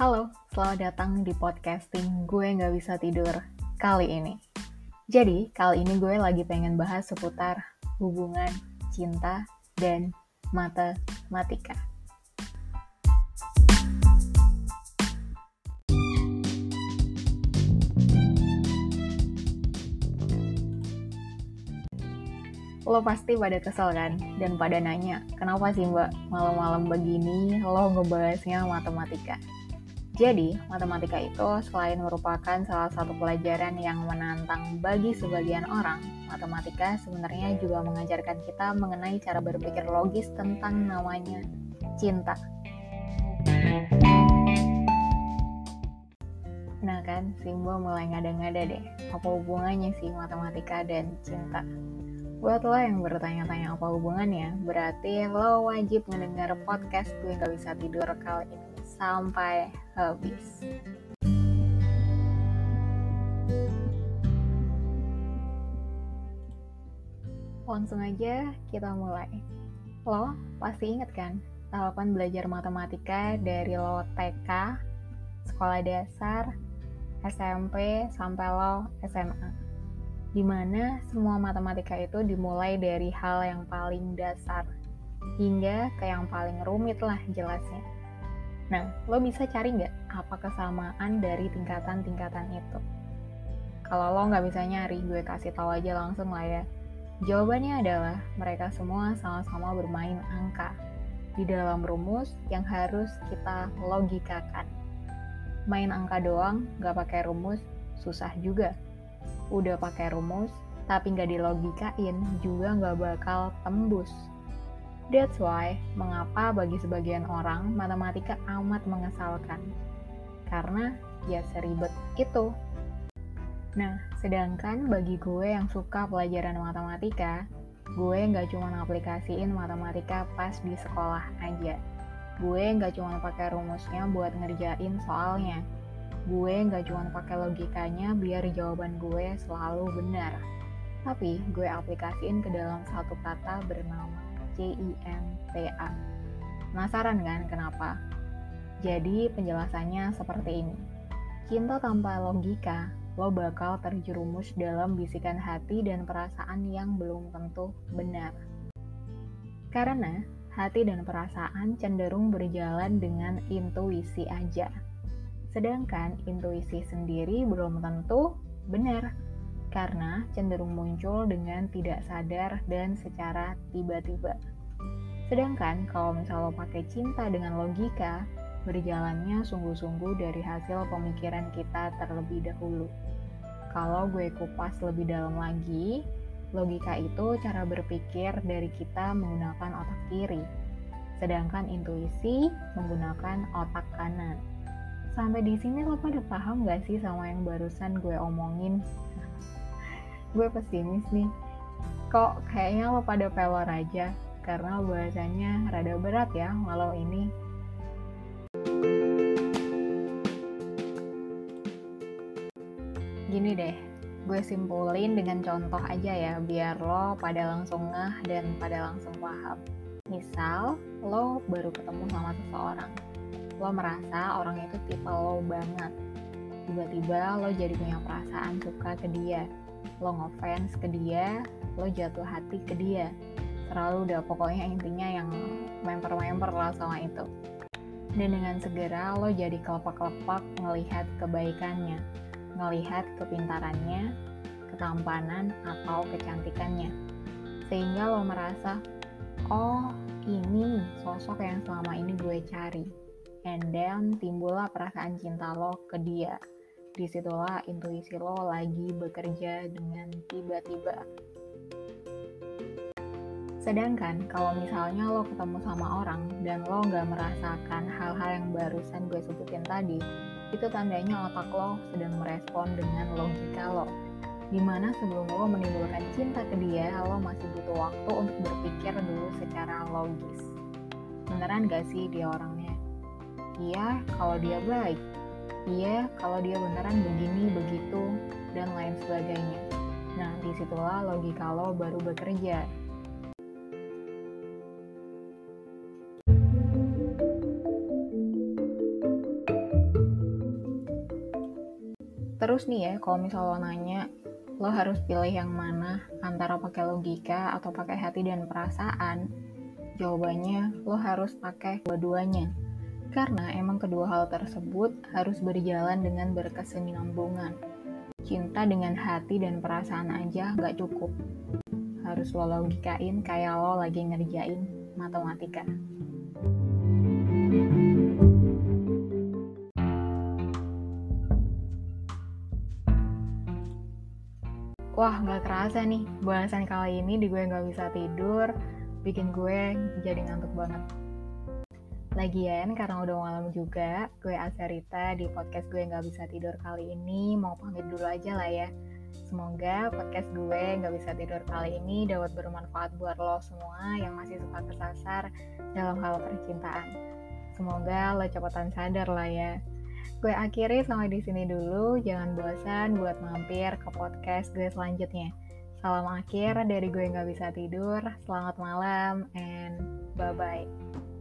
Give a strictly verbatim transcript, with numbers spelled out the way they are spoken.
Halo, selamat datang di podcasting Gue Nggak Bisa Tidur kali ini. Jadi, kali ini gue lagi pengen bahas seputar hubungan, cinta, dan matematika. Lo pasti pada kesel kan? Dan pada nanya, kenapa sih mbak malam-malam begini lo ngebahasnya matematika? Jadi, matematika itu selain merupakan salah satu pelajaran yang menantang bagi sebagian orang, matematika sebenarnya juga mengajarkan kita mengenai cara berpikir logis tentang namanya cinta. Nah kan, Simbo mulai ngada-ngada deh, apa hubungannya sih matematika dan cinta? Buat lo yang bertanya-tanya apa hubungannya, berarti lo wajib mendengar podcast Gue Nggak Bisa Tidur kali ini sampai habis. Langsung aja kita mulai. Lo pasti inget kan tahapan belajar matematika dari lo T K, sekolah dasar, S M P, sampai lo S M A. Dimana semua matematika itu dimulai dari hal yang paling dasar hingga ke yang paling rumit lah jelasnya. Nah, lo bisa cari nggak apa kesamaan dari tingkatan-tingkatan itu? Kalau lo nggak bisa nyari, gue kasih tahu aja langsung lah ya. Jawabannya adalah mereka semua sama-sama bermain angka di dalam rumus yang harus kita logikakan. Main angka doang, nggak pakai rumus, susah juga. Udah pakai rumus, tapi nggak dilogikain, juga nggak bakal tembus. That's why, mengapa bagi sebagian orang, matematika amat mengesalkan. Karena, ya seribet itu. Nah, sedangkan bagi gue yang suka pelajaran matematika, gue nggak cuma ngaplikasiin matematika pas di sekolah aja. Gue nggak cuma pakai rumusnya buat ngerjain soalnya. Gue nggak cuma pakai logikanya biar jawaban gue selalu benar, tapi gue aplikasiin ke dalam satu kata bernama C I N T A. Penasaran kan kenapa? Jadi penjelasannya seperti ini. Cinta tanpa logika, lo bakal terjerumus dalam bisikan hati dan perasaan yang belum tentu benar. Karena hati dan perasaan cenderung berjalan dengan intuisi aja. Sedangkan intuisi sendiri belum tentu benar, karena cenderung muncul dengan tidak sadar dan secara tiba-tiba. Sedangkan kalau misalnya lo pakai cinta dengan logika, berjalannya sungguh-sungguh dari hasil pemikiran kita terlebih dahulu. Kalau gue kupas lebih dalam lagi, logika itu cara berpikir dari kita menggunakan otak kiri, sedangkan intuisi menggunakan otak kanan. Sampai di sini lo pada paham gak sih sama yang barusan gue omongin? Gue pesimis nih. Kok kayaknya lo pada pelor aja? Karena bahasanya rada berat ya malam ini. Gini deh, gue simpulin dengan contoh aja ya, biar lo pada langsung ngeh dan pada langsung paham. Misal, lo baru ketemu sama seseorang. Lo merasa orang itu tipe lo banget. Tiba-tiba lo jadi punya perasaan suka ke dia. Lo ngefans ke dia, lo jatuh hati ke dia. Selalu udah pokoknya intinya yang memper-memper lah sama itu. Dan dengan segera lo jadi kelepak-kelepak ngelihat kebaikannya, ngelihat kepintarannya, ketampanan atau kecantikannya. Sehingga lo merasa, oh ini sosok yang selama ini gue cari. And then timbullah perasaan cinta lo ke dia. Disitulah intuisi lo lagi bekerja dengan tiba-tiba. Sedangkan kalau misalnya lo ketemu sama orang dan lo gak merasakan hal-hal yang barusan gue sebutin tadi, itu tandanya otak lo sedang merespon dengan logika lo. Dimana sebelum lo menimbulkan cinta ke dia, lo masih butuh waktu untuk berpikir dulu secara logis. Beneran gak sih dia orangnya? Iya, kalau dia baik. Iya, kalau dia beneran begini, begitu, dan lain sebagainya. Nah, disitulah logika lo baru bekerja. Terus nih ya, kalau misal lo nanya, lo harus pilih yang mana antara pakai logika atau pakai hati dan perasaan? Jawabannya, lo harus pakai dua-duanya. Karena emang kedua hal tersebut harus berjalan dengan berkesinambungan. Cinta dengan hati dan perasaan aja nggak cukup. Harus lo logikain kayak lo lagi ngerjain matematika. Wah, nggak kerasa nih, bahasan kali ini di gue nggak bisa tidur, bikin gue jadi ngantuk banget. Lagian, karena udah malam juga, gue Asarita di podcast gue nggak bisa tidur kali ini mau pamit dulu aja lah ya. Semoga podcast gue nggak bisa tidur kali ini dapat bermanfaat buat lo semua yang masih suka tersasar dalam hal percintaan. Semoga lo cepetan sadar lah ya. Gue akhiri sampai di sini dulu. Jangan bosan buat mampir ke podcast gue selanjutnya. Salam akhir dari gue nggak bisa tidur. Selamat malam and bye-bye.